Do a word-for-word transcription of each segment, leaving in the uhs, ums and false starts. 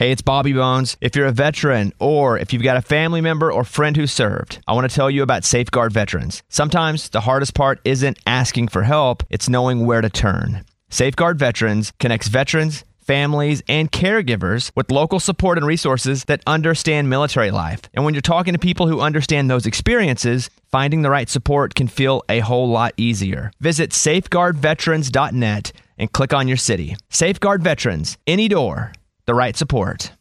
Hey, it's Bobby Bones. If you're a veteran or if you've got a family member or friend who served, I want to tell you about Safeguard Veterans. Sometimes the hardest part isn't asking for help, it's knowing where to turn. Safeguard Veterans connects veterans, families, and caregivers with local support and resources that understand military life. And when you're talking to people who understand those experiences, finding the right support can feel a whole lot easier. Visit safeguard veterans dot net and click on your city. Safeguard Veterans, any door, the right support.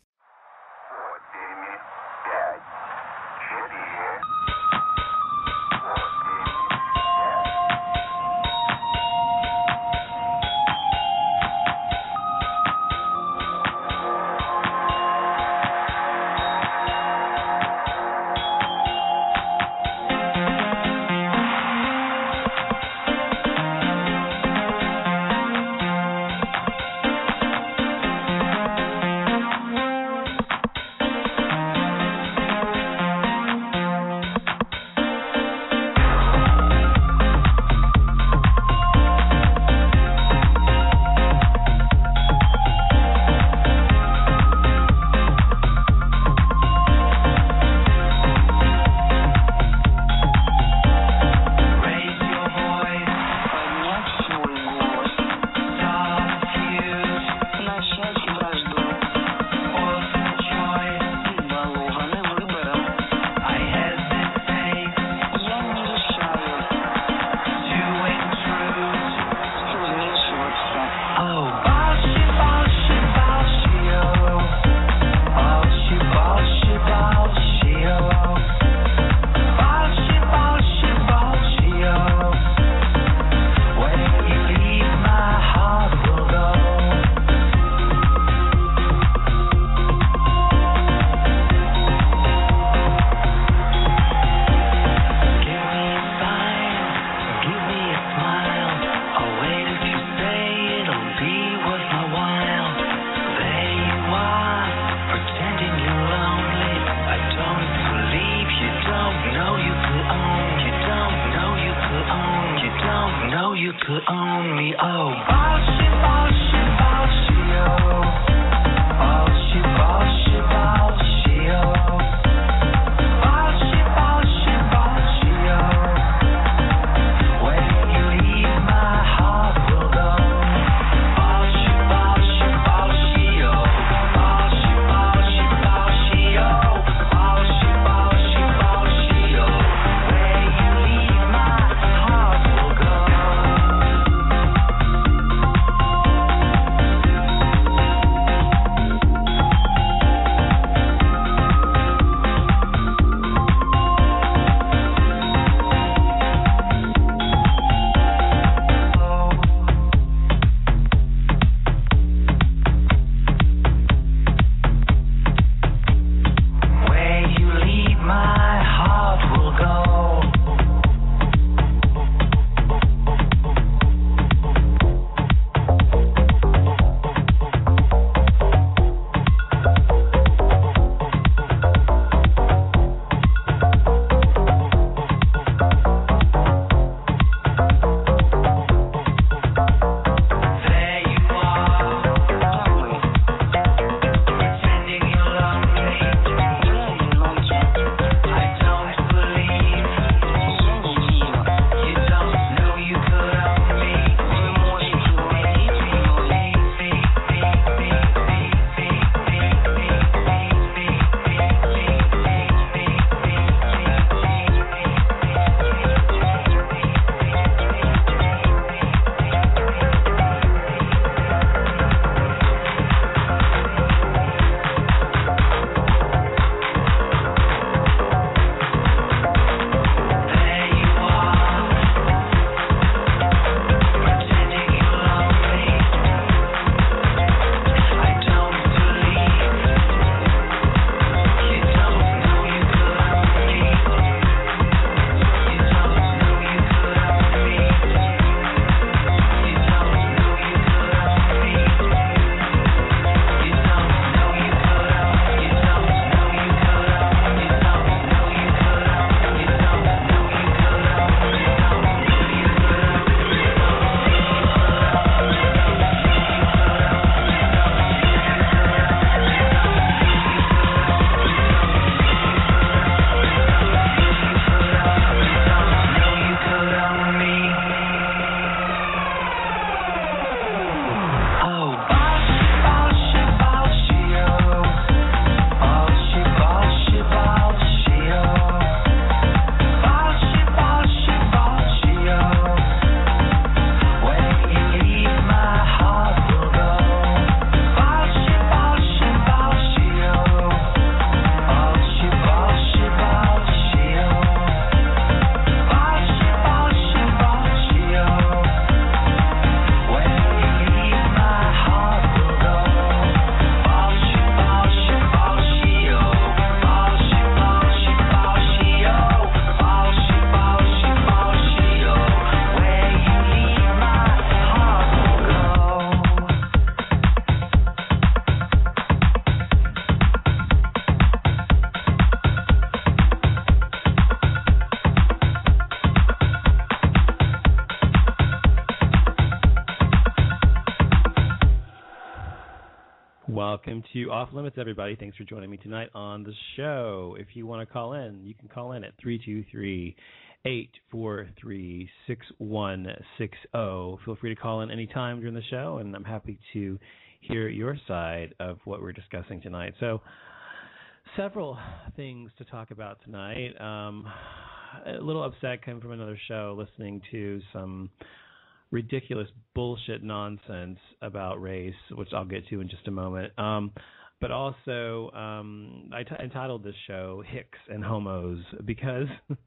Welcome to Off Limits, everybody. Thanks for joining me tonight on the show. If you want to call in, you can call in at three two three, eight four three, six one six zero. Feel free to call in anytime during the show, and I'm happy to hear your side of what we're discussing tonight. So, several things to talk about tonight. Um, a little upset came from another show listening to some ridiculous bullshit nonsense about race, which I'll get to in just a moment. Um, but also, um, I t- entitled this show Hicks and Homos because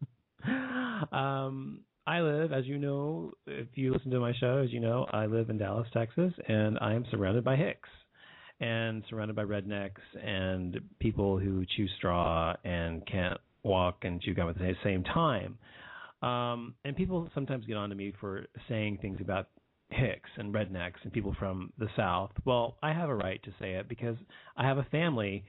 um, I live, as you know, if you listen to my show, as you know, I live in Dallas, Texas, and I am surrounded by Hicks and surrounded by rednecks and people who chew straw and can't walk and chew gum at the same time. Um, and people sometimes get on to me for saying things about Hicks and rednecks and people from the South. Well, I have a right to say it because I have a family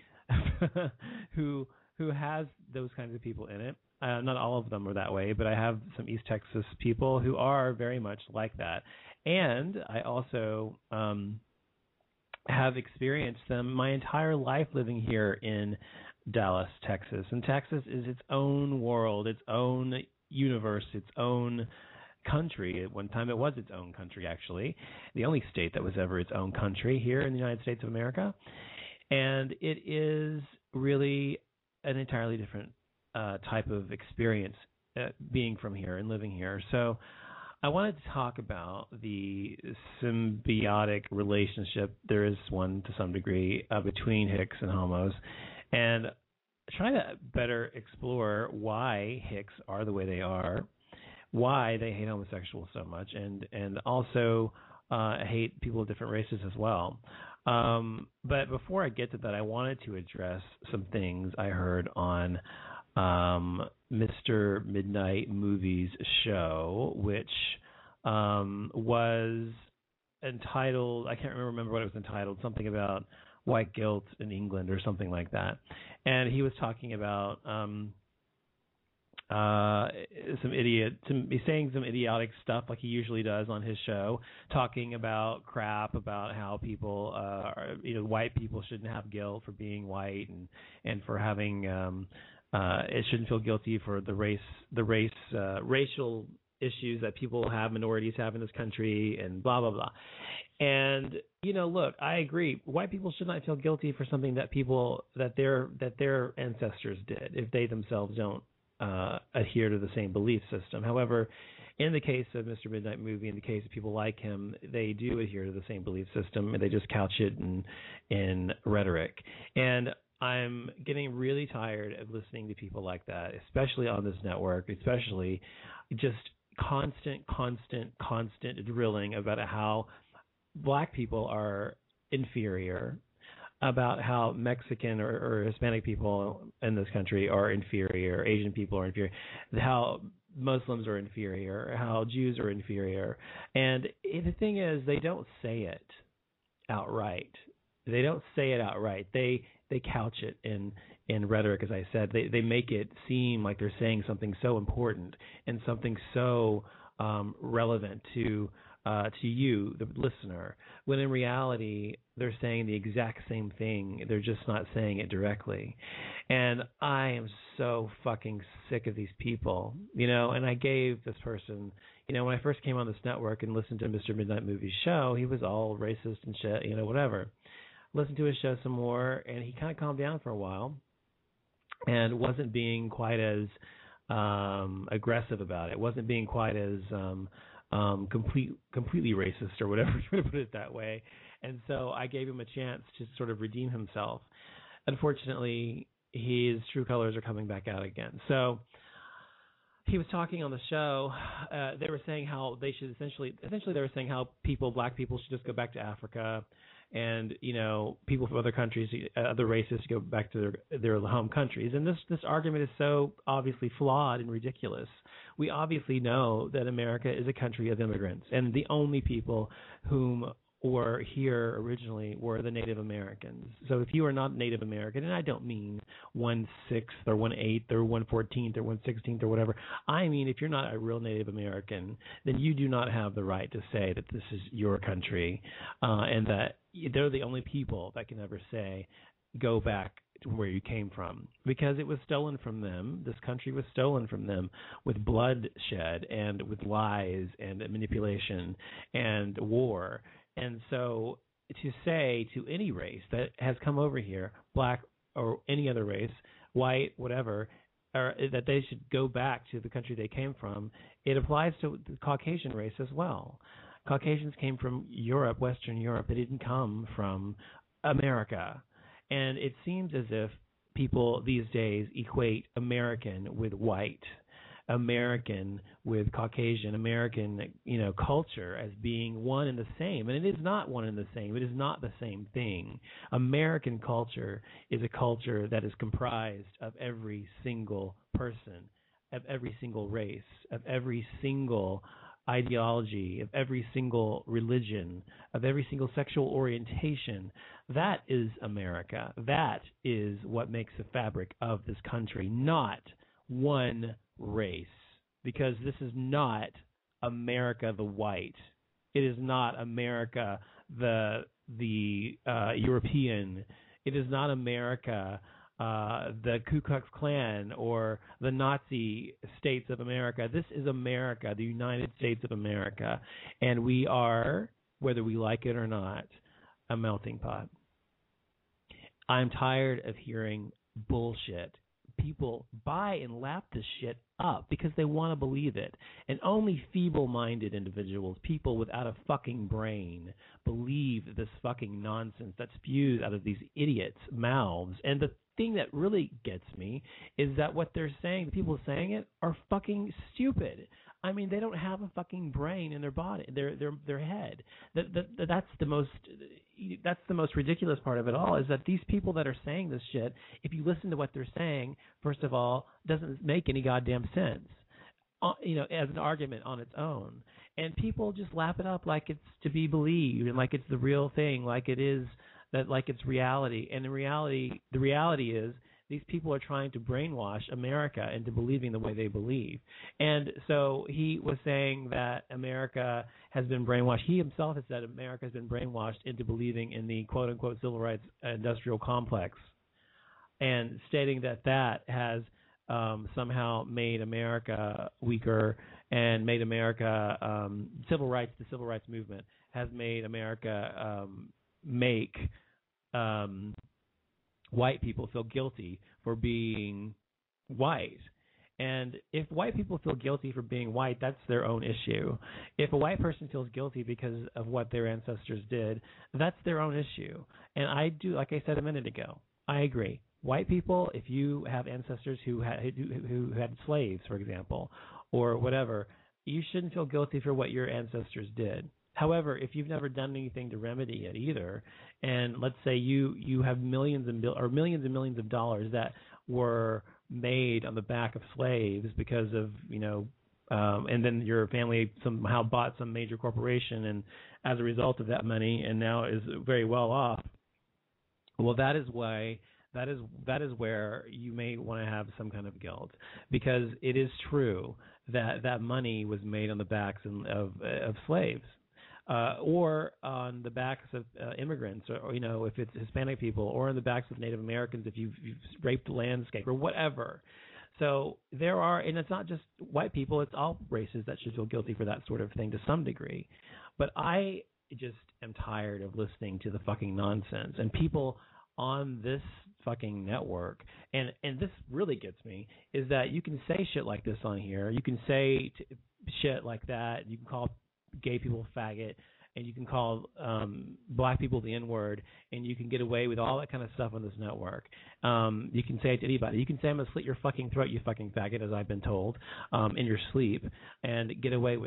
who who has those kinds of people in it. Uh, not all of them are that way, but I have some East Texas people who are very much like that. And I also um, have experienced them my entire life living here in Dallas, Texas. And Texas is its own world, its own universe, its own country. At one time it was its own country, actually. The only state that was ever its own country here in the United States of America. And it is really an entirely different uh, type of experience uh, being from here and living here. So I wanted to talk about the symbiotic relationship, there is one to some degree, uh, between Hicks and homos, and try to better explore why Hicks are the way they are, why they hate homosexuals so much, and and also uh, hate people of different races as well. Um, but before I get to that, I wanted to address some things I heard on um, Mister Midnight Movies show, which um, was entitled, I can't remember what it was entitled, something about white guilt in England or something like that. And he was talking about um, uh, some idiot, some, he's saying some idiotic stuff like he usually does on his show, talking about crap about how people, uh, are, you know, white people shouldn't have guilt for being white and, and for having, um, uh, it shouldn't feel guilty for the race, the race, uh, racial issues that people have, minorities have in this country, and blah, blah, blah. And, you know, look, I agree. White people should not feel guilty for something that people, that their, that their ancestors did if they themselves don't uh, adhere to the same belief system. However, in the case of Mister Midnight Movie, in the case of people like him, they do adhere to the same belief system, and they just couch it in, in rhetoric. And I'm getting really tired of listening to people like that, especially on this network, especially just constant, constant, constant drilling about how black people are inferior, about how Mexican or, or Hispanic people in this country are inferior, Asian people are inferior, how Muslims are inferior, how Jews are inferior. And the thing is, they don't say it outright. They don't say it outright. They they couch it in, in rhetoric, as I said. They they make it seem like they're saying something so important and something so um, relevant to uh, to you, the listener, when in reality they're saying the exact same thing. They're just not saying it directly. And I am so fucking sick of these people, you know. And I gave this person, you know, when I first came on this network and listened to Mister Midnight Movie's show, he was all racist and shit, you know, whatever. Listened to his show some more, and he kind of calmed down for a while and wasn't being quite as um, aggressive about it. Wasn't being quite as um, um, complete, completely racist or whatever, to put it that way. And so I gave him a chance to sort of redeem himself. Unfortunately, his true colors are coming back out again. So he was talking on the show. Uh, they were saying how they should essentially, essentially they were saying how people, black people, should just go back to Africa, and you know, people from other countries, uh, other races, go back to their their home countries. And this this argument is so obviously flawed and ridiculous. We obviously know that America is a country of immigrants, and the only people whom were here originally were the Native Americans. So if you are not Native American, and I don't mean one sixth or one eighth or one fourteenth or one sixteenth or whatever, I mean if you're not a real Native American, then you do not have the right to say that this is your country, uh, and that they're the only people that can ever say, go back to where you came from, because it was stolen from them. This country was stolen from them with bloodshed and with lies and manipulation and war. And so to say to any race that has come over here, black or any other race, white, whatever, or that they should go back to the country they came from, it applies to the Caucasian race as well. Caucasians came from Europe, Western Europe. They didn't come from America. And it seems as if people these days equate American with white, American with Caucasian, American, you know, culture as being one and the same. And it is not one and the same. It is not the same thing. American culture is a culture that is comprised of every single person, of every single race, of every single ideology, of every single religion, of every single sexual orientation. That is America. That is what makes the fabric of this country, not one race, because this is not America the white. It is not America the the uh, European. It is not America uh, the Ku Klux Klan or the Nazi states of America. This is America, the United States of America, and we are, whether we like it or not, a melting pot. I'm tired of hearing bullshit. People buy and lap this shit up because they want to believe it. And only feeble-minded individuals, people without a fucking brain, believe this fucking nonsense that spews out of these idiots' mouths. And the thing that really gets me is that what they're saying, the people saying it, are fucking stupid. I mean, they don't have a fucking brain in their body, their their their head. That, that that's the most that's the most ridiculous part of it all, is that these people that are saying this shit, if you listen to what they're saying, first of all, doesn't make any goddamn sense. Uh, you know, as an argument on its own, and people just lap it up like it's to be believed and like it's the real thing, like it is that, like it's reality. And in reality, the reality is, these people are trying to brainwash America into believing the way they believe. And so he was saying that America has been brainwashed. He himself has said America has been brainwashed into believing in the quote-unquote civil rights industrial complex, and stating that that has um, somehow made America weaker and made America um, civil rights, the civil rights movement has made America um, make um, white people feel guilty for being white. And if white people feel guilty for being white, that's their own issue. If a white person feels guilty because of what their ancestors did, that's their own issue. And I do, like I said a minute ago, I agree. White people, if you have ancestors who had who had slaves, for example, or whatever, you shouldn't feel guilty for what your ancestors did. However, if you've never done anything to remedy it either, and let's say you, you have millions and or millions and millions of dollars that were made on the back of slaves because of, you know, um, and then your family somehow bought some major corporation, and as a result of that money, and now is very well off. Well, that is why that is that is where you may want to have some kind of guilt, because it is true that that money was made on the backs of of, of slaves. Uh, or on the backs of uh, immigrants, or, or, you know, if it's Hispanic people, or on the backs of Native Americans if you've, you've raped the landscape, or whatever. So there are, and it's not just white people, it's all races that should feel guilty for that sort of thing to some degree. But I just am tired of listening to the fucking nonsense. And people on this fucking network, and, and this really gets me, is that you can say shit like this on here. You can say t- shit like that. You can call gay people faggot, and you can call um, black people the N-word, and you can get away with all that kind of stuff on this network. Um, you can say it to anybody. You can say, I'm going to slit your fucking throat, you fucking faggot, as I've been told, um, in your sleep, and get away with it.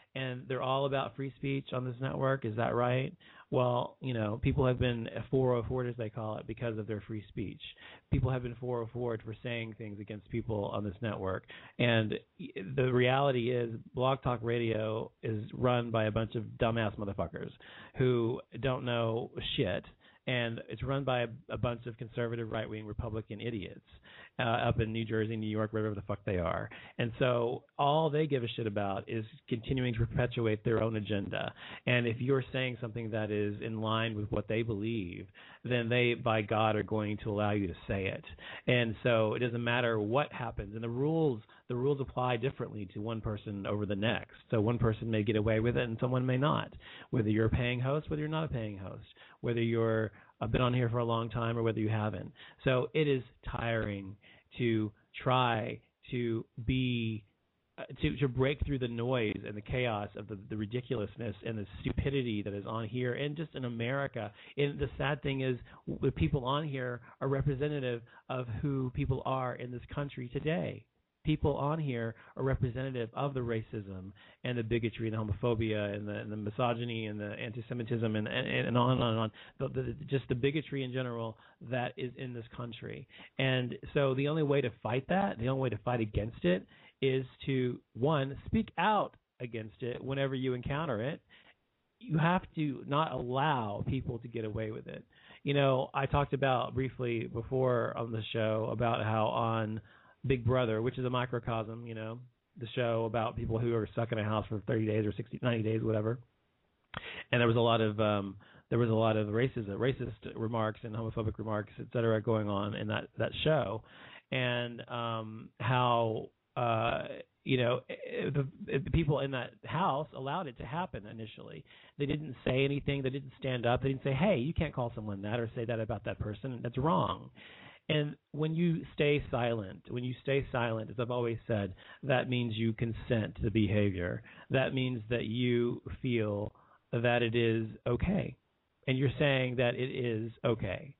and they're all about free speech on this network. Is that right? Well, you know, people have been four oh four, as they call it, because of their free speech. People have been four oh four for saying things against people on this network. And the reality is Blog Talk Radio is run by a bunch of dumbass motherfuckers who don't know shit. And it's run by a, a bunch of conservative, right-wing Republican idiots uh, up in New Jersey, New York, wherever the fuck they are. And so all they give a shit about is continuing to perpetuate their own agenda. And if you're saying something that is in line with what they believe, then they, by God, are going to allow you to say it. And so it doesn't matter what happens. And the rules the rules apply differently to one person over the next. So one person may get away with it and someone may not, whether you're a paying host, whether you're not a paying host, whether you're I've been on here for a long time or whether you haven't. So it is tiring to try to be uh, to to break through the noise and the chaos of the, the ridiculousness and the stupidity that is on here and just in America. And the sad thing is the people on here are representative of who people are in this country today. People on here are representative of the racism and the bigotry and the homophobia and the, and the misogyny and the anti-Semitism and, and, and on and on and on, the, the, just the bigotry in general that is in this country. And so the only way to fight that, the only way to fight against it is to, one, speak out against it whenever you encounter it. You have to not allow people to get away with it. You know, I talked about briefly before on the show about how on Big Brother, which is a microcosm, you know, the show about people who are stuck in a house for thirty days or sixty, ninety days, whatever. And there was a lot of um, there was a lot of racist, racist remarks and homophobic remarks, et cetera, going on in that, that show, and um, how uh, you know the, the people in that house allowed it to happen initially. They didn't say anything. They didn't stand up. They didn't say, "Hey, you can't call someone that or say that about that person. That's wrong." And when you stay silent, when you stay silent, as I've always said, that means you consent to the behavior. That means that you feel that it is okay. And you're saying that it is okay.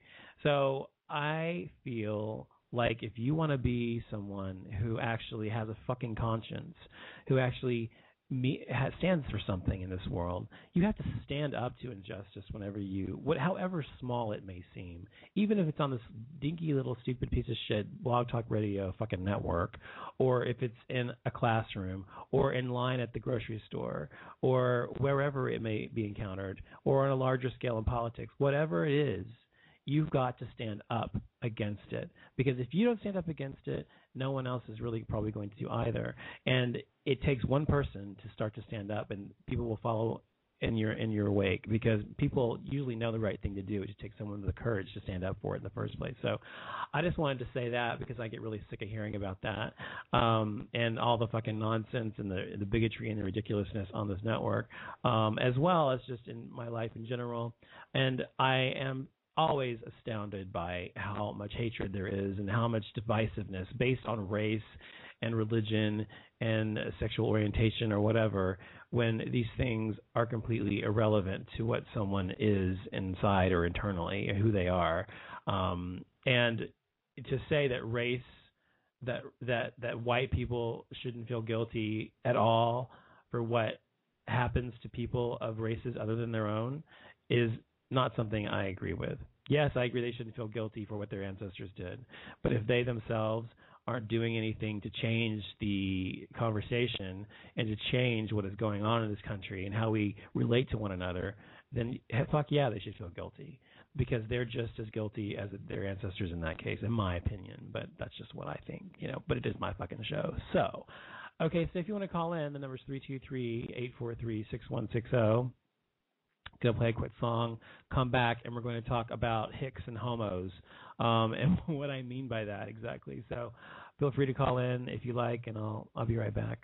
So I feel like if you want to be someone who actually has a fucking conscience, who actually me, stands for something in this world, you have to stand up to injustice whenever you, what, however small it may seem, even if it's on this dinky little stupid piece of shit Blog Talk Radio fucking network, or if it's in a classroom, or in line at the grocery store, or wherever it may be encountered, or on a larger scale in politics, whatever it is, you've got to stand up against it. Because if you don't stand up against it, no one else is really probably going to do either. And it takes one person to start to stand up, and people will follow in your in your wake, because people usually know the right thing to do. It just takes someone with the courage to stand up for it in the first place. So I just wanted to say that because I get really sick of hearing about that um, and all the fucking nonsense and the, the bigotry and the ridiculousness on this network, um, as well as just in my life in general. And I am always astounded by how much hatred there is and how much divisiveness based on race and religion and sexual orientation or whatever, when these things are completely irrelevant to what someone is inside or internally, who they are. Um, and to say that race, that that that white people shouldn't feel guilty at all for what happens to people of races other than their own is not something I agree with. Yes, I agree they shouldn't feel guilty for what their ancestors did. But if they themselves aren't doing anything to change the conversation and to change what is going on in this country and how we relate to one another, then fuck yeah, they should feel guilty, because they're just as guilty as their ancestors in that case, in my opinion. But that's just what I think, you know, but it is my fucking show. So, okay, so if you want to call in, the number is three two three, eight four three, six one six zero. Going to play a quick song, come back, and we're going to talk about hicks and homos um, and what I mean by that exactly. So feel free to call in if you like, and I'll I'll be right back.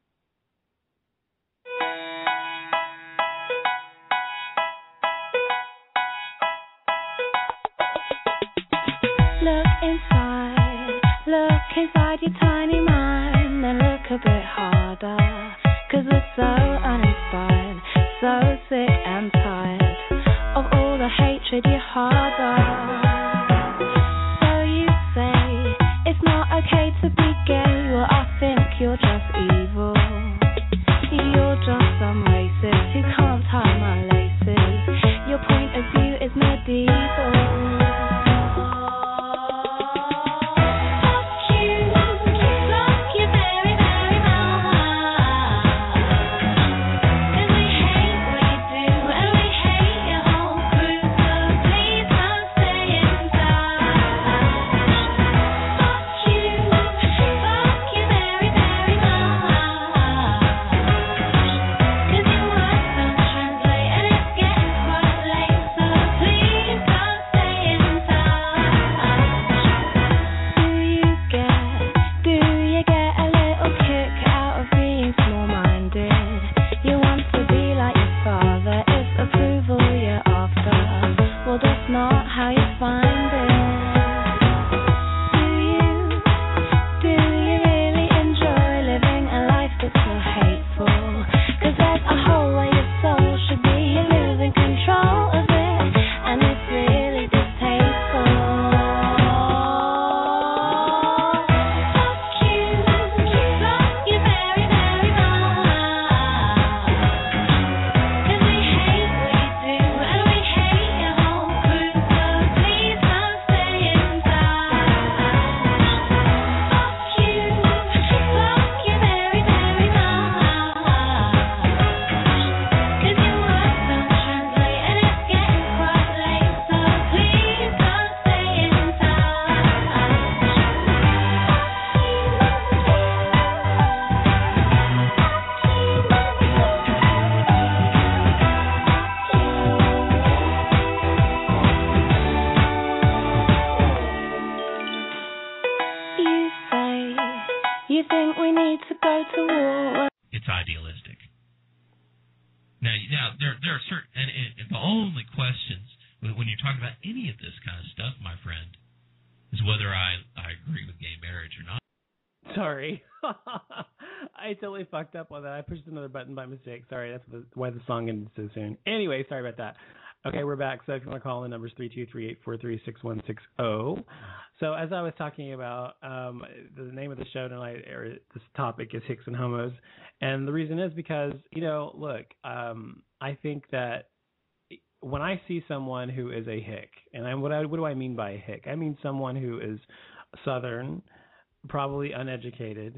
Look inside, look inside your tiny mind, then look a bit harder, 'cause we're so uninspired, so sick and tired of all the hatred you harbor. So you say it's not okay to be gay, well I think you're just evil, you're just it's idealistic. Now, now there there are certain, and, and the only questions when you're talking about any of this kind of stuff, my friend, is whether I, I agree with gay marriage or not. Sorry. I totally fucked up on that. I pushed another button by mistake. Sorry, that's the, why the song ended so soon. Anyway, sorry about that. Okay, we're back. So if you want to call, the number is three two three, eight four three, six one six zero. So as I was talking about, um, the name of the show tonight, or this topic is Hicks and Homos. And the reason is because, you know, look, um, I think that when I see someone who is a hick, and I, what, I, what do I mean by a hick? I mean someone who is Southern, probably uneducated,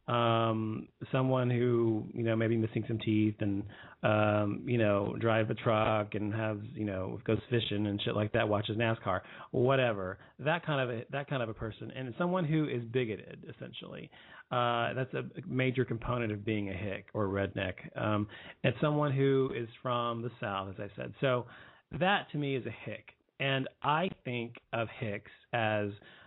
um, someone who, you know, maybe missing some teeth and, um, you know, drive a truck and has, you know, goes fishing and shit like that, watches NASCAR, whatever, that kind of a, that kind of a person. And someone who is bigoted, essentially. Uh, that's a major component of being a hick or a redneck. Um, and someone who is from the South, as I said. So that to me is a hick. And I think of hicks as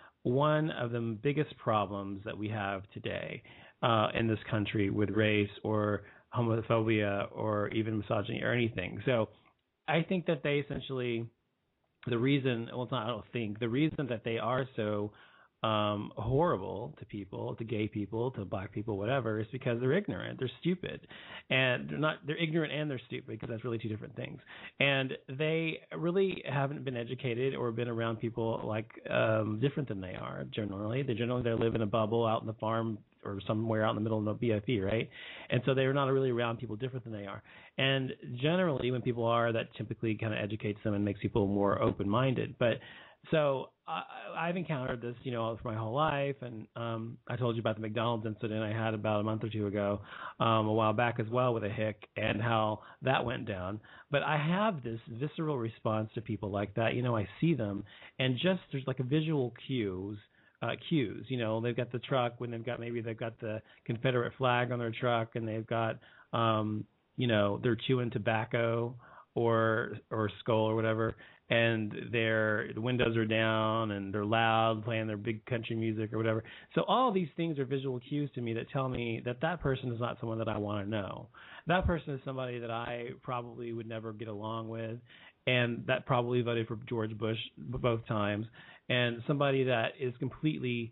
one of the biggest problems that we have today uh, in this country with race or homophobia or even misogyny or anything. So I think that they essentially, the reason, well, it's not, I don't think, the reason that they are so um, horrible to people, to gay people, to black people, whatever, is because they're ignorant, they're stupid, and they're not, they're ignorant and they're stupid, because that's really two different things. And they really haven't been educated or been around people like um, different than they are. Generally, they generally they live in a bubble out in the farm or somewhere out in the middle of the B F E, right? And so they're not really around people different than they are. And generally, when people are, that typically kind of educates them and makes people more open-minded. But so I, I've encountered this, you know, for my whole life, and um, I told you about the McDonald's incident I had about a month or two ago, um, a while back as well with a hick, and how that went down. But I have this visceral response to people like that. You know, I see them, and just there's like a visual cues. Uh, cues, you know, they've got the truck when they've got maybe they've got the Confederate flag on their truck, and they've got, um, you know, they're chewing tobacco or or skull or whatever, and their the windows are down and they're loud, playing their big country music or whatever. So all these things are visual cues to me that tell me that that person is not someone that I want to know. That person is somebody that I probably would never get along with, and that probably voted for George Bush both times, and somebody that is completely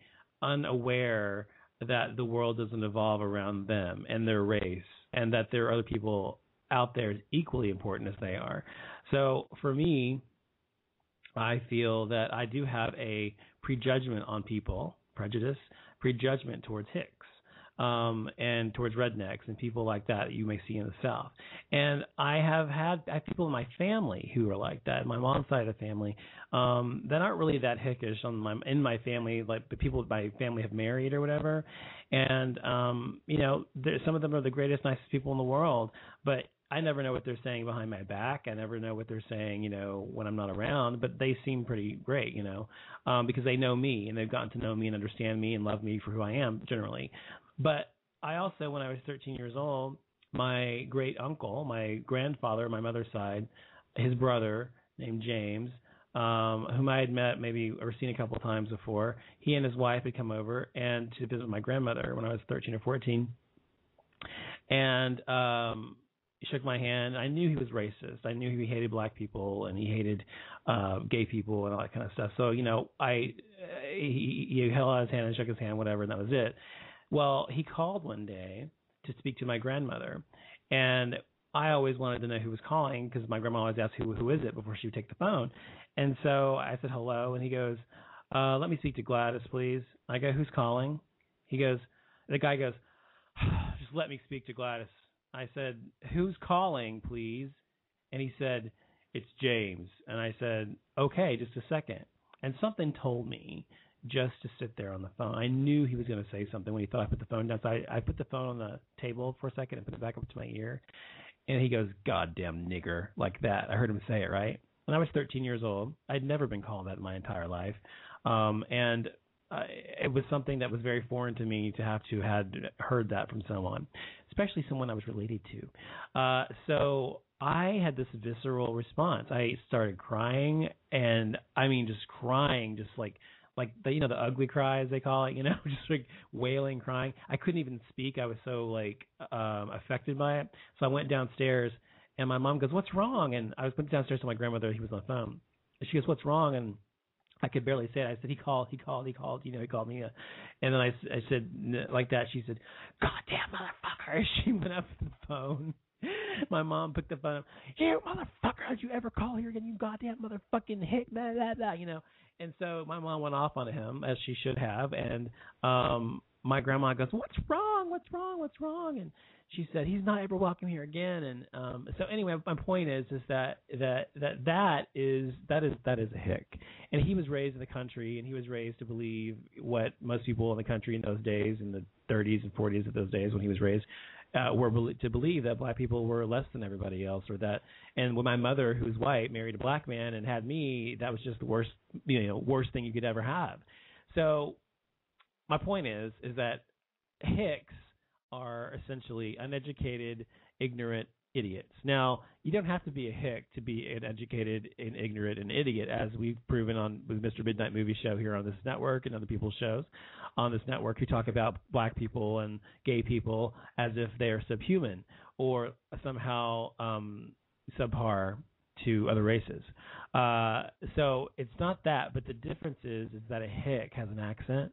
unaware that the world doesn't evolve around them and their race, and that there are other people out there as equally important as they are. So for me, I feel that I do have a prejudgment on people, prejudice, prejudgment towards hicks, um, and towards rednecks and people like that you may see in the South. And I have had I have people in my family who are like that, my mom's side of the family, um, that aren't really that hickish on my in my family, like the people my family have married or whatever. And um, you know, some of them are the greatest, nicest people in the world, but I never know what they're saying behind my back. I never know what they're saying, you know, when I'm not around, but they seem pretty great, you know, um, because they know me and they've gotten to know me and understand me and love me for who I am generally. But I also, when I was thirteen years old, my great uncle, my grandfather, my mother's side, his brother named James, um, whom I had met maybe or seen a couple of times before, he and his wife had come over and to visit my grandmother when I was thirteen or fourteen. And, um, he shook my hand. I knew he was racist. I knew he hated black people and he hated uh, gay people and all that kind of stuff. So, you know, I he, he held out his hand and shook his hand, whatever, and that was it. Well, he called one day to speak to my grandmother, and I always wanted to know who was calling because my grandma always asked who who is it before she would take the phone. And so I said hello, and he goes, uh, "Let me speak to Gladys, please." I go, "Who's calling?" He goes, the guy goes, "Just let me speak to Gladys." I said, "Who's calling, please?" And he said, "It's James." And I said, "Okay, just a second." And something told me just to sit there on the phone. I knew he was going to say something when he thought I put the phone down. So I, I put the phone on the table for a second and put it back up to my ear. And he goes, "Goddamn nigger," like that. I heard him say it, right? When I was thirteen years old, I'd never been called that in my entire life. Um, and Uh, it was something that was very foreign to me to have to had heard that from someone, especially someone I was related to. Uh, so I had this visceral response. I started crying, and I mean just crying, just like like the, you know, the ugly cry as they call it, you know, just like wailing, crying. I couldn't even speak. I was so like um, affected by it. So I went downstairs, and my mom goes, "What's wrong?" And I was went downstairs to my grandmother. He was on the phone. And she goes, "What's wrong?" And I could barely say it. I said, "He called, he called, he called." You know, he called me. Uh, and then I, I said like that. She said, "Goddamn motherfucker!" She went up the phone. My mom picked the phone up. "You motherfucker! Did you ever call here again? You goddamn motherfucking hick!" Blah, blah, blah, you know. And so my mom went off on him, as she should have. And um, my grandma goes, "What's wrong? What's wrong? What's wrong?" And she said, "He's not ever welcome here again." And um, so anyway, my point is, is that that that that is that is that is a hick. And he was raised in the country, and he was raised to believe what most people in the country in those days, in the thirties and forties of those days when he was raised, uh, were to believe that black people were less than everybody else, or that. And when my mother, who's white, married a black man and had me, that was just the worst, you know, worst thing you could ever have. So my point is, is that hicks are essentially uneducated, ignorant idiots. Now, you don't have to be a hick to be an educated and ignorant and idiot, as we've proven on with Mister Midnight Movie Show here on this network and other people's shows on this network who talk about black people and gay people as if they are subhuman or somehow um, subpar to other races. Uh, so it's not that, but the difference is, is that a hick has an accent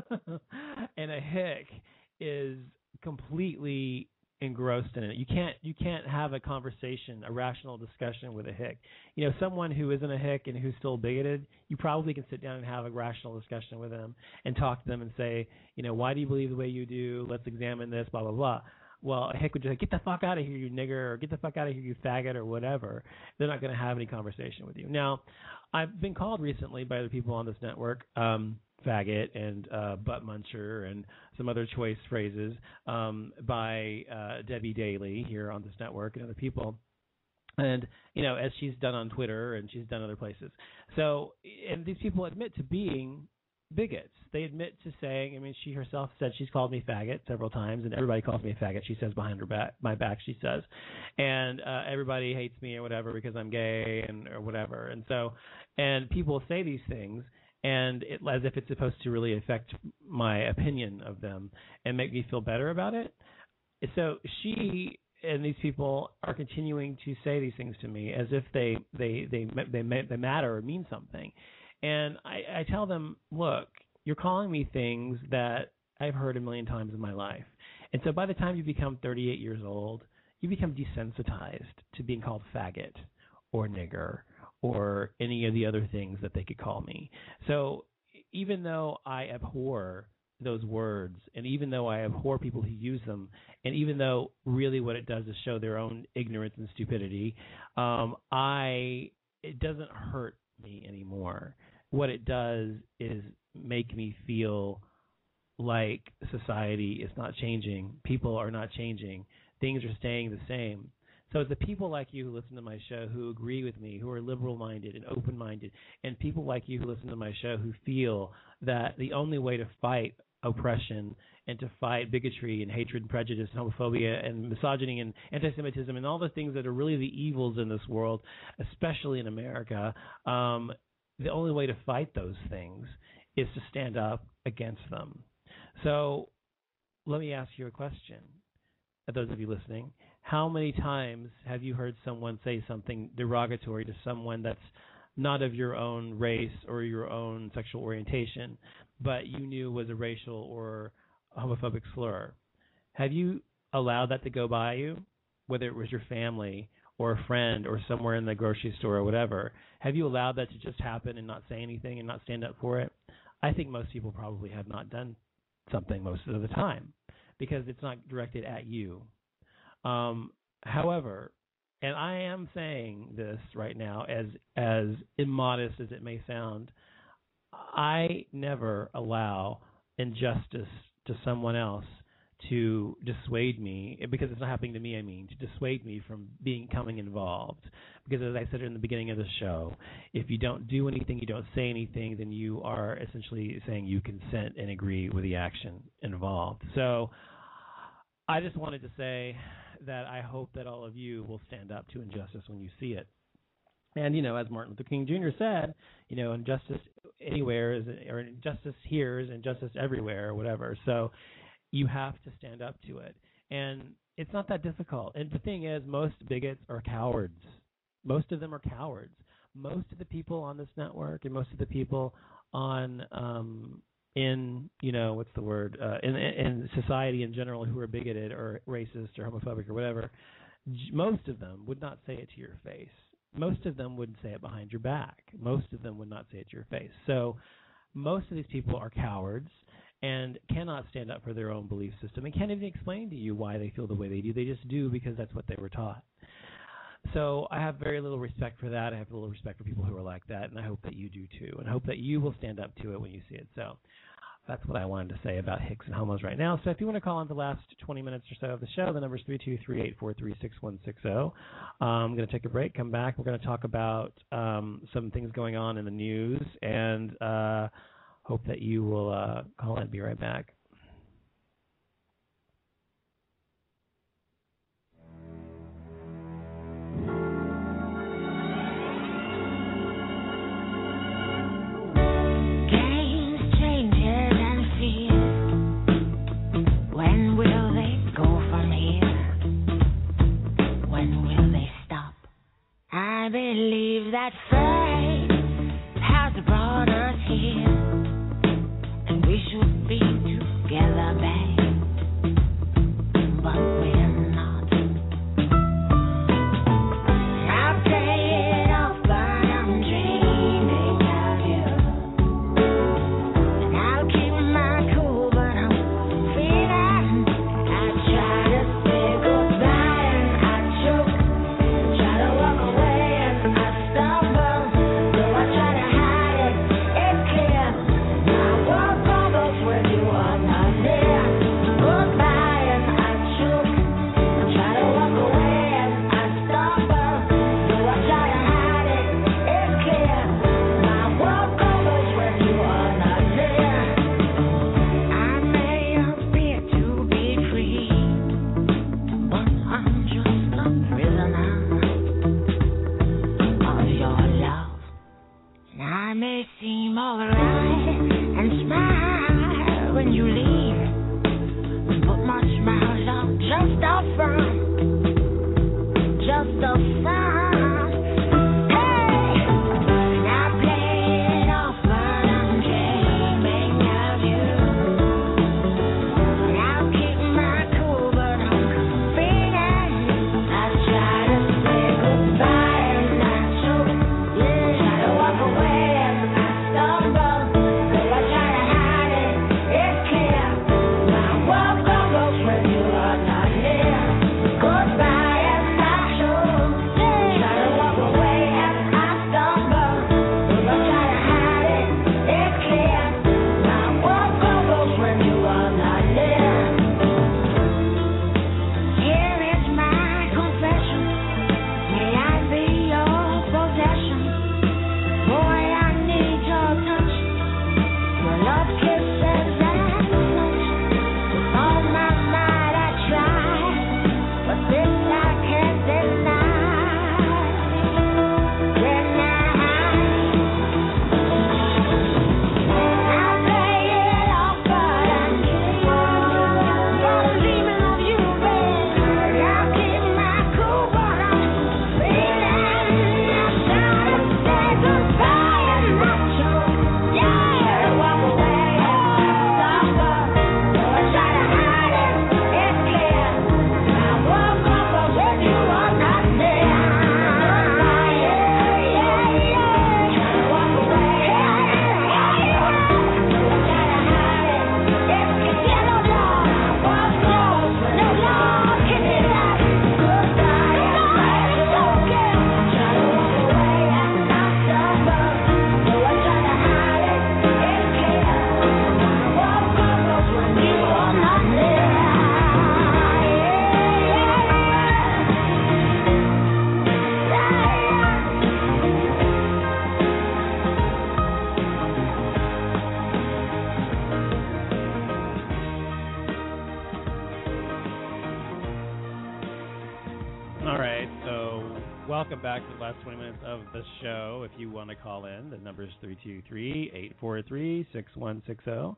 and a hick is completely engrossed in it. You can't you can't have a conversation, a rational discussion with a hick. You know, someone who isn't a hick and who's still bigoted, you probably can sit down and have a rational discussion with them and talk to them and say, you know, why do you believe the way you do? Let's examine this, blah, blah, blah. Well, a hick would just say, get the fuck out of here, you nigger, or get the fuck out of here, you faggot, or whatever. They're not going to have any conversation with you. Now, I've been called recently by other people on this network, um, faggot and uh, butt muncher and some other choice phrases um, by uh, Debbie Daly here on this network and other people. And, you know, as she's done on Twitter and she's done other places. So, and these people admit to being bigots. They admit to saying, I mean, she herself said she's called me faggot several times, and everybody calls me a faggot. She says behind her back, my back, she says, and uh, everybody hates me or whatever because I'm gay and or whatever. And so, and people say these things, and it, as if it's supposed to really affect my opinion of them and make me feel better about it. So she and these people are continuing to say these things to me as if they they they they, they, they matter or mean something. And I, I tell them, look, you're calling me things that I've heard a million times in my life. And so by the time you become thirty-eight years old, you become desensitized to being called faggot or nigger or any of the other things that they could call me. So even though I abhor those words, and even though I abhor people who use them, and even though really what it does is show their own ignorance and stupidity, um, I it doesn't hurt me anymore. What it does is make me feel like society is not changing. People are not changing. Things are staying the same. So it's the people like you who listen to my show who agree with me, who are liberal-minded and open-minded, and people like you who listen to my show who feel that the only way to fight oppression and to fight bigotry and hatred and prejudice and homophobia and misogyny and anti-Semitism and all the things that are really the evils in this world, especially in America, um, the only way to fight those things is to stand up against them. So let me ask you a question, those of you listening. How many times have you heard someone say something derogatory to someone that's not of your own race or your own sexual orientation, but you knew was a racial or homophobic slur? Have you allowed that to go by you, whether it was your family or a friend or somewhere in the grocery store or whatever? Have you allowed that to just happen and not say anything and not stand up for it? I think most people probably have not done something most of the time because it's not directed at you. Um, however, and I am saying this right now as as immodest as it may sound, I never allow injustice to someone else to dissuade me, because it's not happening to me, I mean, to dissuade me from becoming involved. Because as I said in the beginning of the show, if you don't do anything, you don't say anything, then you are essentially saying you consent and agree with the action involved. So I just wanted to say that I hope that all of you will stand up to injustice when you see it. And, you know, as Martin Luther King Junior said, you know, injustice anywhere is, or injustice here is injustice everywhere, or whatever. So you have to stand up to it. And it's not that difficult. And the thing is, most bigots are cowards. Most of them are cowards. Most of the people on this network and most of the people on, um, in, you know, what's the word, uh, in, in society in general who are bigoted or racist or homophobic or whatever, most of them would not say it to your face. Most of them wouldn't say it behind your back. Most of them would not say it to your face. So most of these people are cowards and cannot stand up for their own belief system and can't even explain to you why they feel the way they do. They just do because that's what they were taught. So I have very little respect for that. I have little respect for people who are like that, and I hope that you do too, and I hope that you will stand up to it when you see it. So that's what I wanted to say about Hicks and homos right now. So if you want to call in the last twenty minutes or so of the show, the number is three two three, eight four three, six one six zero. Um, I'm going to take a break, come back. We're going to talk about um, some things going on in the news, and uh, hope that you will uh, call in. Be right back. I believe that fate has brought us here, and we should be together. Welcome back to the last twenty minutes of the show. If you want to call in, the number is three two three, eight four three, six one six zero.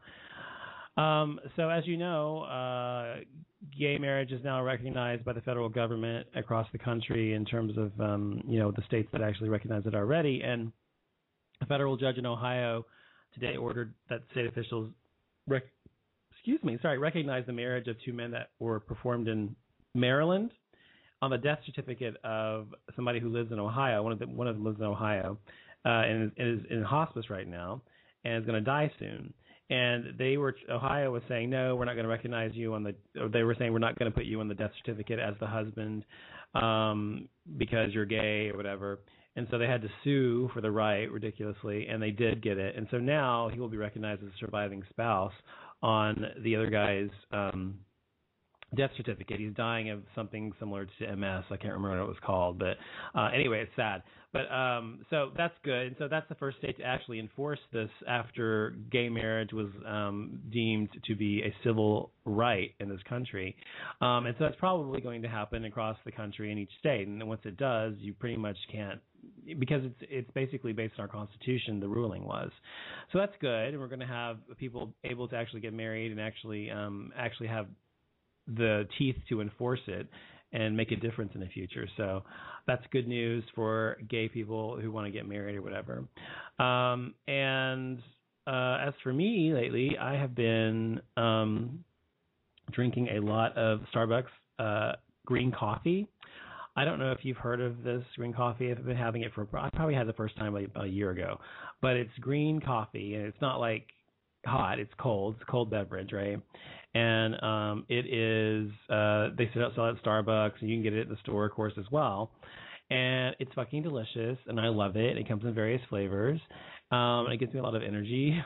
Um, so as you know, uh, gay marriage is now recognized by the federal government across the country in terms of, um, you know, the states that actually recognize it already. And a federal judge in Ohio today ordered that state officials, rec- excuse me, sorry, recognize the marriage of two men that were performed in Maryland on the death certificate of somebody who lives in Ohio. One of them, one of them lives in Ohio uh, and is, is in hospice right now and is going to die soon. And they were Ohio was saying, no, we're not going to recognize you on the. Or they were saying we're not going to put you on the death certificate as the husband um, because you're gay or whatever. And so they had to sue for the right, ridiculously, and they did get it. And so now he will be recognized as a surviving spouse on the other guy's um, death certificate. He's dying of something similar to M S. I can't remember what it was called, but uh, anyway, it's sad. But um, so that's good. And so that's the first state to actually enforce this after gay marriage was um, deemed to be a civil right in this country. Um, and so that's probably going to happen across the country in each state. And once it does, you pretty much can't, because it's it's basically based on our Constitution, the ruling was. So that's good. And we're going to have people able to actually get married and actually um, actually have the teeth to enforce it and make a difference in the future. So that's good news for gay people who want to get married or whatever. Um, and uh, as for me lately, I have been um, drinking a lot of Starbucks uh, green coffee. I don't know if you've heard of this green coffee. I've been having it for, I probably had the first time about a year ago, but it's green coffee and it's not like hot, it's cold. It's a cold beverage, right? And um, it is, uh, they sell it at Starbucks, and you can get it at the store, of course, as well. And it's fucking delicious, and I love it. It comes in various flavors, um, and it gives me a lot of energy.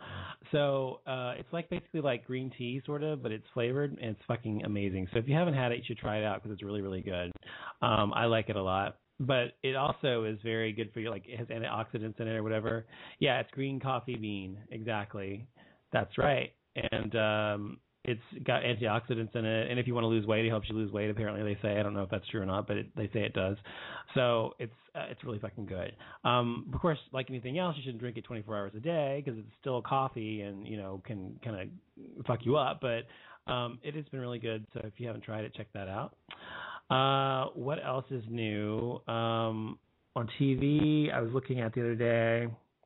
so uh, it's like basically like green tea, sort of, but it's flavored, and it's fucking amazing. So if you haven't had it, you should try it out because it's really, really good. Um, I like it a lot. But it also is very good for you, like it has antioxidants in it or whatever. Yeah, it's green coffee bean, exactly. That's right. And um, it's got antioxidants in it. And if you want to lose weight, it helps you lose weight, apparently they say. I don't know if that's true or not, but it, they say it does. So it's uh, it's really fucking good. Um, of course, like anything else, you shouldn't drink it twenty-four hours a day because it's still coffee and, you know, can kind of fuck you up. But um, it has been really good. So if you haven't tried it, check that out. Uh, what else is new? Um, on T V, I was looking at the other day,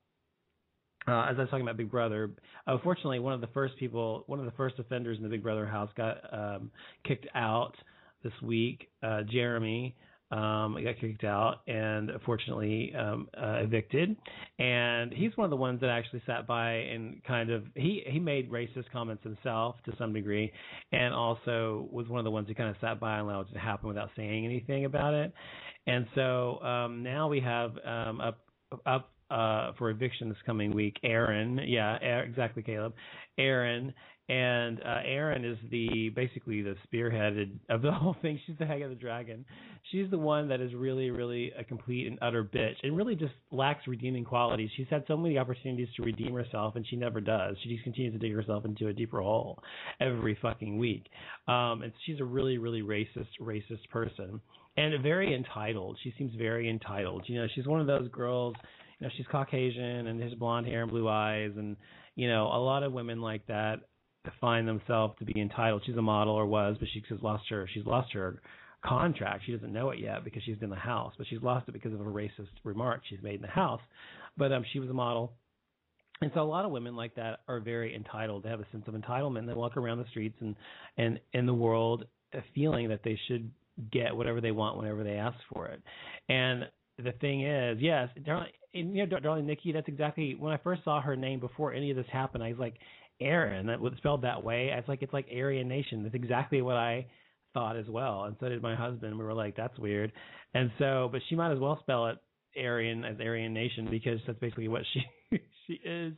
uh, as I was talking about Big Brother. Unfortunately, one of the first people, one of the first offenders in the Big Brother house got um, kicked out this week. Uh, Jeremy um, got kicked out and unfortunately um, uh, evicted. And he's one of the ones that actually sat by and kind of, he, he made racist comments himself to some degree, and also was one of the ones who kind of sat by and allowed it to happen without saying anything about it. And so um, now we have um, up up uh, for eviction this coming week, Aaron. Yeah, exactly, Caleb. Aaron. And uh, Aaron is the basically the spearhead of the whole thing. She's the head of the dragon. She's the one that is really, really a complete and utter bitch and really just lacks redeeming qualities. She's had so many opportunities to redeem herself, and she never does. She just continues to dig herself into a deeper hole every fucking week. Um, and she's a really, really racist, racist person and very entitled. She seems very entitled. You know, she's one of those girls, you know, she's Caucasian and has blonde hair and blue eyes, and, you know, a lot of women like that find themselves to be entitled. She's a model, or was, but she's lost her she's lost her contract. She doesn't know it yet because she's in the house, but she's lost it because of a racist remark she's made in the house. But um, she was a model. And so a lot of women like that are very entitled. They have a sense of entitlement. They walk around the streets and, and in the world feeling that they should get whatever they want whenever they ask for it. And the thing is, yes, darling, you know, darling Nikki, that's exactly, when I first saw her name before any of this happened, I was like, Aaron, that was spelled that way. It's like it's like Aryan Nation. That's exactly what I thought as well, and so did my husband. We were like, that's weird. And so, but she might as well spell it Aryan as Aryan Nation because that's basically what she she is.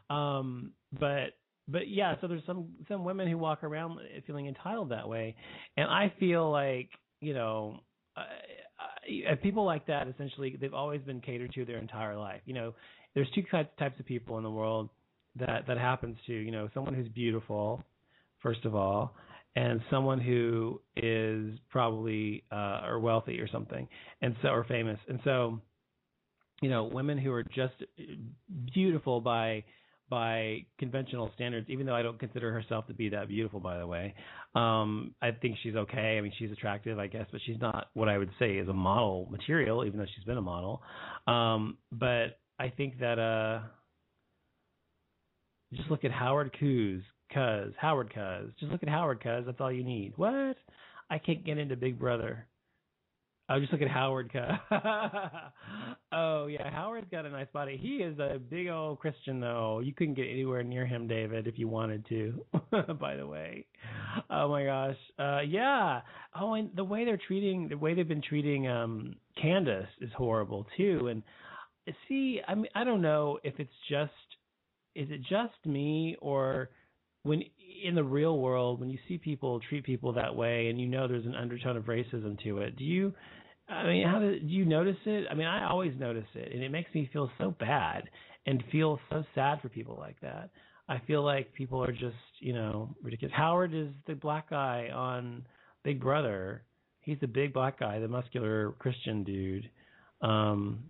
Um, but but yeah, so there's some some women who walk around feeling entitled that way, and I feel like, you know, uh, uh, people like that essentially they've always been catered to their entire life. You know, there's two types of people in the world that that happens to, you know, someone who's beautiful, first of all, and someone who is probably uh, or wealthy or something, and so or famous, and so you know, women who are just beautiful by by conventional standards, even though I don't consider herself to be that beautiful, by the way. Um, I think she's okay. I mean, she's attractive, I guess, but she's not what I would say is a model material, even though she's been a model. Um, but I think that uh, just look at Howard Cuz. Cuz, Howard Cuz. Just look at Howard Cuz. That's all you need. What? I can't get into Big Brother. Oh, just look at Howard Cuz. Oh, yeah, Howard's got a nice body. He is a big old Christian, though. You couldn't get anywhere near him, David, if you wanted to, by the way. Oh, my gosh. Uh, yeah. Oh, and the way they're treating, the way they've been treating um, Candace is horrible, too. And see, I mean, I don't know if it's just, is it just me or... when in the real world, when you see people treat people that way, and you know there's an undertone of racism to it, do you? I mean, how do, do you notice it? I mean, I always notice it, and it makes me feel so bad and feel so sad for people like that. I feel like people are just, you know, ridiculous. Howard is the black guy on Big Brother. He's the big black guy, the muscular Christian dude. Um,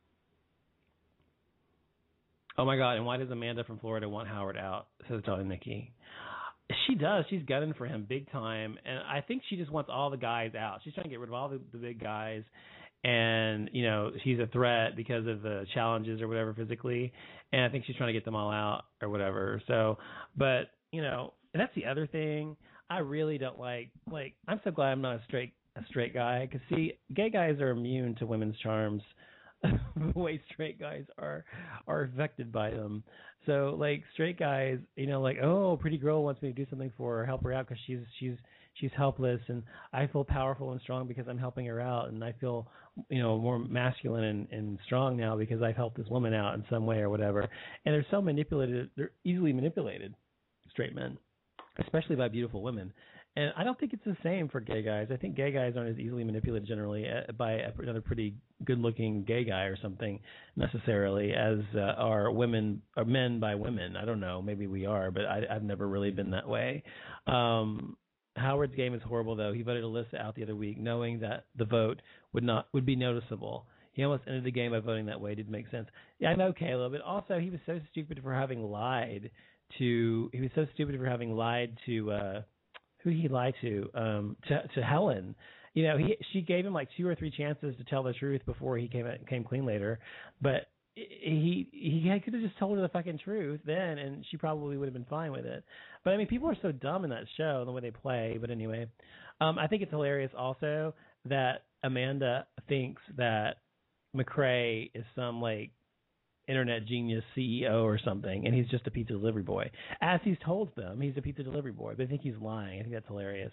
Oh, my God, and why does Amanda from Florida want Howard out, says Dolly Nikki. She does. She's gunning for him big time, and I think she just wants all the guys out. She's trying to get rid of all the, the big guys, and, you know, she's a threat because of the challenges or whatever physically, and I think she's trying to get them all out or whatever. So, but, you know, and that's the other thing. I really don't like, like, I'm so glad I'm not a straight a straight guy, because, see, gay guys are immune to women's charms. The way straight guys are are affected by them. So like straight guys, you know, like, oh, pretty girl wants me to do something for her, help her out because she's she's she's helpless, and I feel powerful and strong because I'm helping her out, and I feel, you know, more masculine and, and strong now because I've helped this woman out in some way or whatever. And they're so manipulated, they're easily manipulated, straight men, especially by beautiful women. And I don't think it's the same for gay guys. I think gay guys aren't as easily manipulated generally by another pretty good-looking gay guy or something necessarily as uh, are women or men by women. I don't know. Maybe we are, but I, I've never really been that way. Um, Howard's game is horrible, though. He voted Alyssa out the other week, knowing that the vote would not would be noticeable. He almost ended the game by voting that way. It didn't make sense. Yeah, I know, Caleb. But also, he was so stupid for having lied to. He was so stupid for having lied to. Uh, Who did he lie to? Um, to to Helen. You know, he she gave him like two or three chances to tell the truth before he came came clean later. But he he could have just told her the fucking truth then, and she probably would have been fine with it. But I mean, people are so dumb in that show, the way they play. But anyway, um, I think it's hilarious also that Amanda thinks that McCrae is some like internet genius C E O or something, and he's just a pizza delivery boy. As he's told them, he's a pizza delivery boy, but I think he's lying. I think that's hilarious.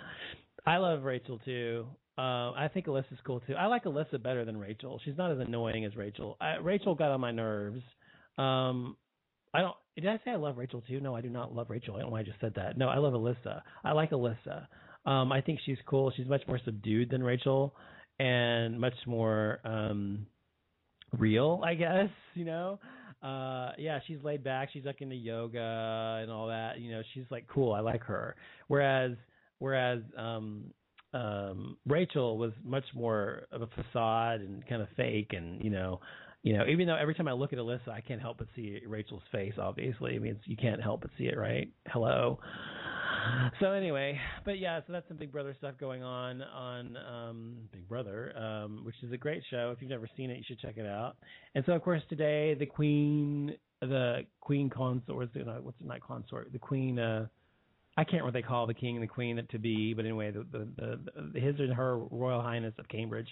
I love Rachel, too. Uh, I think Alyssa's cool, too. I like Alyssa better than Rachel. She's not as annoying as Rachel. I, Rachel got on my nerves. Um, I don't. Did I say I love Rachel, too? No, I do not love Rachel. I don't know why I just said that. No, I love Alyssa. I like Alyssa. Um, I think she's cool. She's much more subdued than Rachel and much more... Um, real, I guess, you know. Uh yeah, she's laid back, she's like into yoga and all that, you know, she's like cool, I like her. Whereas whereas um um Rachel was much more of a facade and kind of fake, and you know, you know, even though every time I look at Alyssa I can't help but see Rachel's face, obviously. I mean, it's, you can't help but see it, right? Hello. So anyway, but yeah, so that's some Big Brother stuff going on on um, Big Brother, um, which is a great show. If you've never seen it, you should check it out. And so, of course, today the Queen, the Queen consort, what's the, what's the not consort? The Queen, uh, I can't remember what they call the King and the Queen to be, but anyway, the, the, the, the his and her Royal Highness of Cambridge,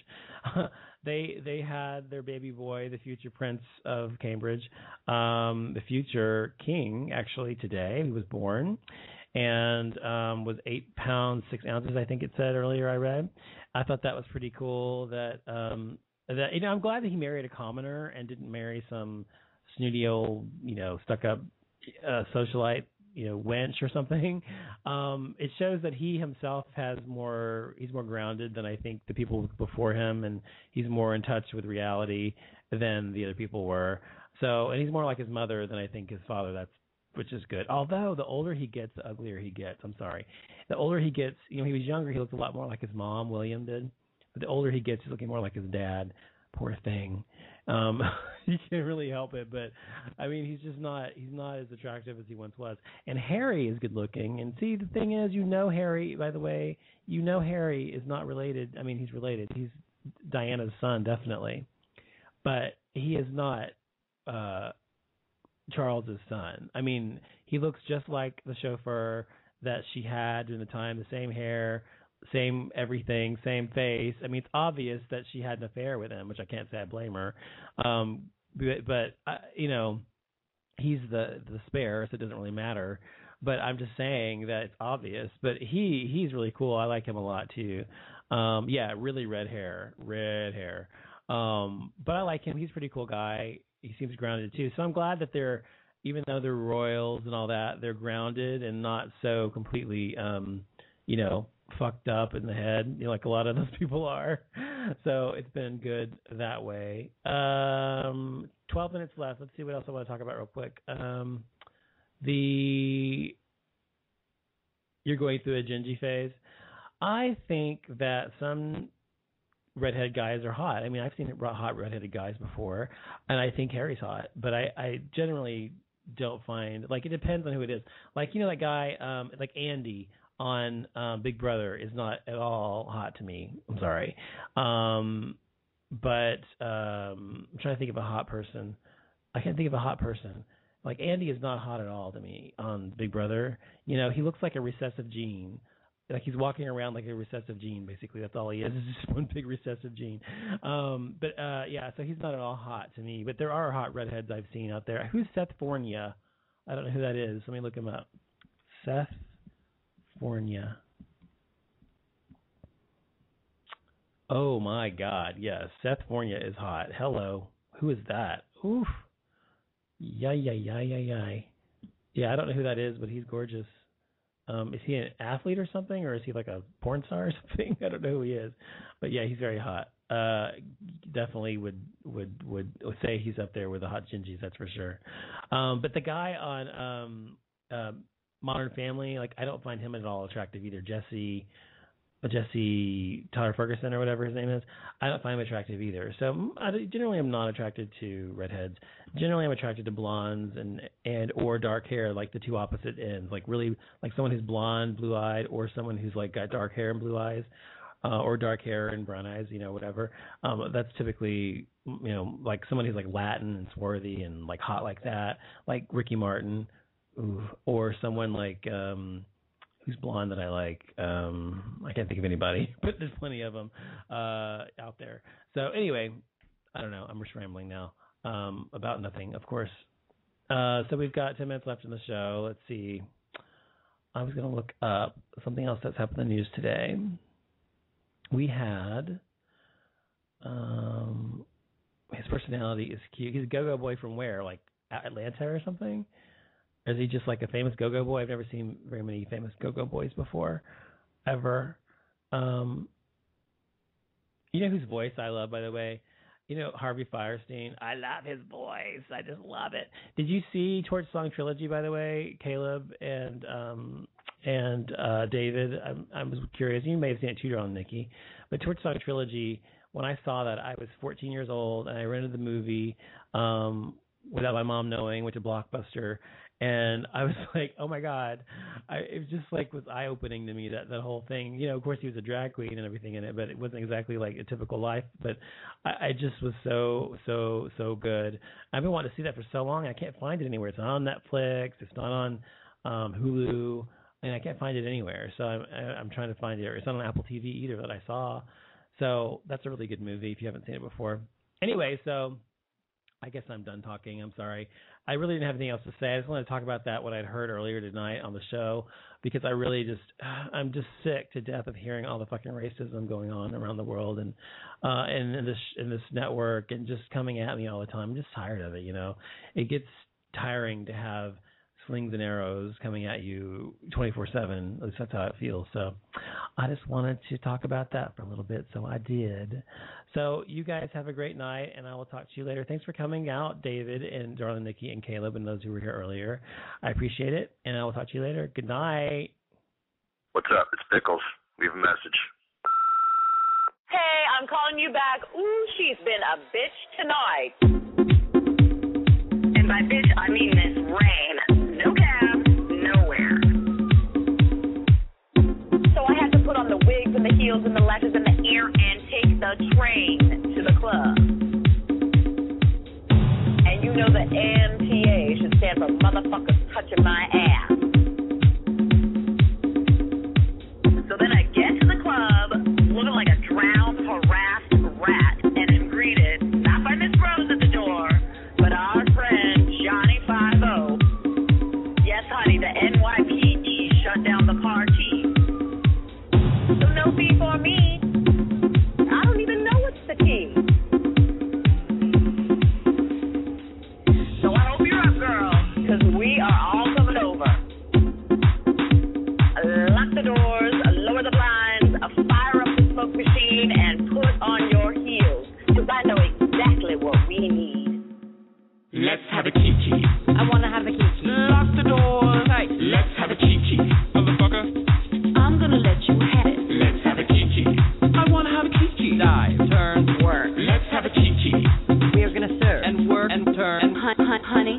they they had their baby boy, the future Prince of Cambridge, um, the future King, actually today. He was born. And um, was eight pounds six ounces, I think it said earlier. I read. I thought that was pretty cool. That um, that you know, I'm glad that he married a commoner and didn't marry some snooty old, you know, stuck up uh, socialite, you know, wench or something. Um, it shows that he himself has more. He's more grounded than I think the people before him, and he's more in touch with reality than the other people were. So, and he's more like his mother than I think his father. That's which is good. Although the older he gets, the uglier he gets. I'm sorry. The older he gets, you know, he was younger, he looked a lot more like his mom, William did. But the older he gets, he's looking more like his dad. Poor thing. Um, he can't really help it, but I mean, he's just not. He's not as attractive as he once was. And Harry is good looking. And see, the thing is, you know, Harry. By the way, you know, Harry is not related. I mean, he's related. He's Diana's son, definitely, but he is not uh, Charles's son. I mean, he looks just like the chauffeur that she had during the time. The same hair. Same everything, same face. I mean, it's obvious that she had an affair with him, which I can't say I blame her. Um, but, but uh, you know, he's the the spare, so it doesn't really matter. But I'm just saying that it's obvious. But he he's really cool. I like him a lot too. Um, yeah, really red hair, red hair. Um, but I like him. He's a pretty cool guy. He seems grounded too. So I'm glad that they're, even though they're royals and all that, they're grounded and not so completely, um, you know, fucked up in the head, you know, like a lot of those people are. So it's been good that way. Um, twelve minutes left. Let's see what else I want to talk about real quick. Um, the you're going through a gingy phase. I think that some redhead guys are hot. I mean, I've seen hot redheaded guys before, and I think Harry's hot. But I, I generally don't find, like, it depends on who it is. Like, you know, that guy, um, like Andy on um, Big Brother is not at all hot to me. I'm sorry. Um, but um, I'm trying to think of a hot person. I can't think of a hot person. Like, Andy is not hot at all to me on Big Brother. You know, he looks like a recessive gene. Like, he's walking around like a recessive gene, basically. That's all he is. It's just one big recessive gene. Um, but, uh, yeah, so he's not at all hot to me. But there are hot redheads I've seen out there. Who's Seth Fornia? I don't know who that is. Let me look him up. Seth Fornia. Oh, my God. Yes, Seth Fornia is hot. Hello. Who is that? Oof. Yeah, yeah, yeah, yeah, yeah. Yeah, I don't know who that is, but he's gorgeous. Um, is he an athlete or something, or is he like a porn star or something? I don't know who he is, but yeah, he's very hot. Uh, definitely would would would say he's up there with the hot gingies, that's for sure. Um, but the guy on um, uh, Modern Family, like, I don't find him at all attractive either. Jesse, Jesse Tyler Ferguson or whatever his name is, I don't find him attractive either. So I generally am not attracted to redheads. Generally, I'm attracted to blondes and and or dark hair, like the two opposite ends. Like, really, like someone who's blonde, blue-eyed, or someone who's like got dark hair and blue eyes, uh, or dark hair and brown eyes, you know, whatever. Um, that's typically, you know, like someone who's like Latin and swarthy and like hot like that, like Ricky Martin, ooh, or someone like um, who's blonde that I like. Um, I can't think of anybody, but there's plenty of them uh, out there. So anyway, I don't know. I'm just rambling now. Um, about nothing, of course. Uh, so we've got ten minutes left in the show. Let's see. I was going to look up something else that's happened in the news today. We had um, his personality is cute. He's a go-go boy from where? Like Atlanta or something? Or is he just like a famous go-go boy? I've never seen very many famous go-go boys before, ever. Um, you know whose voice I love, by the way? You know, Harvey Fierstein. I love his voice. I just love it. Did you see Torch Song Trilogy, by the way, Caleb and um, and uh, David? I'm, I was curious. You may have seen it too, on Nikki. But Torch Song Trilogy, when I saw that, I was fourteen years old, and I rented the movie um, without my mom knowing, went to Blockbuster. And I was like, oh, my God. I, it was just like was eye-opening to me, that, that whole thing. You know, of course, he was a drag queen and everything in it, but it wasn't exactly like a typical life. But I, I just was so, so, so good. I've been wanting to see that for so long. I can't find it anywhere. It's not on Netflix. It's not on um, Hulu. And I can't find it anywhere. So I'm, I'm trying to find it. It's not on Apple T V either that I saw. So that's a really good movie if you haven't seen it before. Anyway, so I guess I'm done talking. I'm sorry. I really didn't have anything else to say. I just wanted to talk about that, what I'd heard earlier tonight on the show, because I really just, I'm just sick to death of hearing all the fucking racism going on around the world and uh, and in this in this network and just coming at me all the time. I'm just tired of it, you know. It gets tiring to have slings and arrows coming at you twenty-four seven. At least that's how it feels. So I just wanted to talk about that for a little bit, so I did. So you guys have a great night, and I will talk to you later. Thanks for coming out, David and Darling Nikki and Caleb and those who were here earlier. I appreciate it, and I will talk to you later. Good night. What's up? It's Pickles. Leave a message. Hey, I'm calling you back. Ooh, she's been a bitch tonight. And by bitch, I mean this rain. No cab, nowhere. So I had to put on the wigs and the heels and the lashes and the ear and take the train to the club. And you know the M T A should stand for motherfuckers touching my ass. So then I get to the club, looking like a drowned, harassed rat, and am greeted not by Miss Rose at the door, but our friend Johnny five oh. Yes, honey, the N Y P D shut down the party. So no fee for me. I don't even know what's the key. So I hope you're up, girl, because we are all coming over. Lock the doors, lower the blinds, fire up the smoke machine, and put on your heels, because I know exactly what we need. Let's have a kiki. I want to have a kiki. Lock the doors. Right. Let's have a kiki. Motherfucker. I'm going to let you have it. Let's have a kiki. I want to have a kiki. Dive, turn, work. Let's have a kiki. We're going to serve. And work and turn. And hun- hun- honey.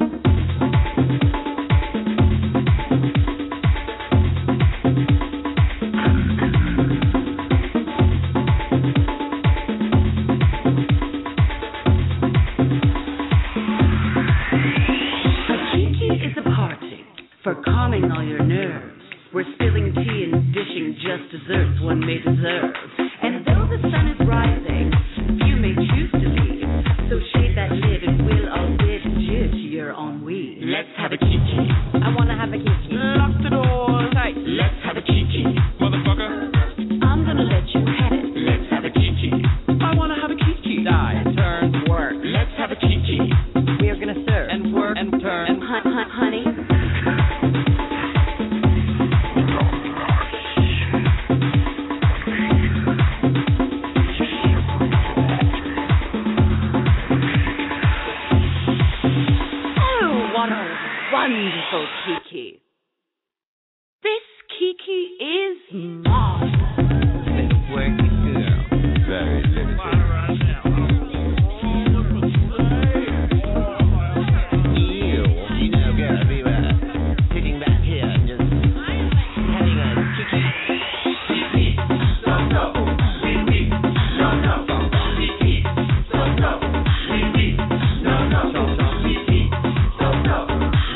For calming all your nerves, we're spilling tea and dishing just desserts one may deserve. And though the sun is rising, you may choose to leave. So shade that lid and we'll all bid adieu to your ennui. Let's have a kiki. I want to have a kiki. Lock the doors. Tight. Let's have a kiki. Motherfucker. I'm gonna let you have it. Let's have a kiki. I want to have a kiki. Dive, turn, work. Let's have a kiki. We're going to serve. And work and turn. And hun- hun- honey. Wonderful Kiki. This Kiki is marvelous. Little quirky girl. Very limited. You, you know, girl, we were sitting back here and just having a Kiki. So, so, we, we, no, no, we, we, so, so, we, we, no, no, so, so, we, we, so, so.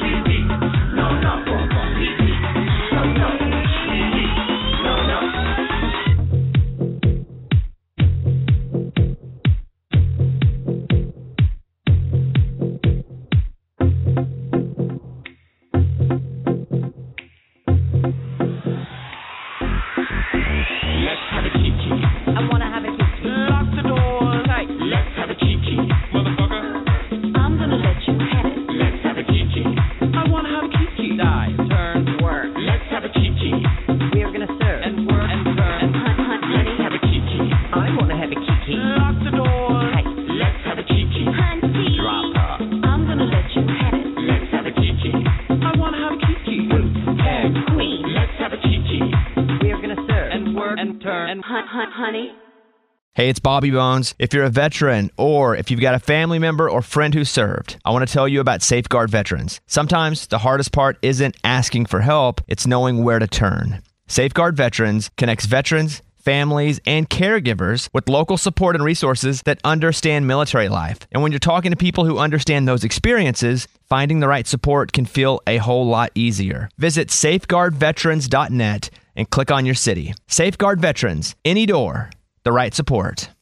Hey, it's Bobby Bones. If you're a veteran or if you've got a family member or friend who served, I want to tell you about Safeguard Veterans. Sometimes the hardest part isn't asking for help, it's knowing where to turn. Safeguard Veterans connects veterans, families, and caregivers with local support and resources that understand military life. And when you're talking to people who understand those experiences, finding the right support can feel a whole lot easier. Visit safeguard veterans dot net and click on your city. Safeguard Veterans, any door, the right support.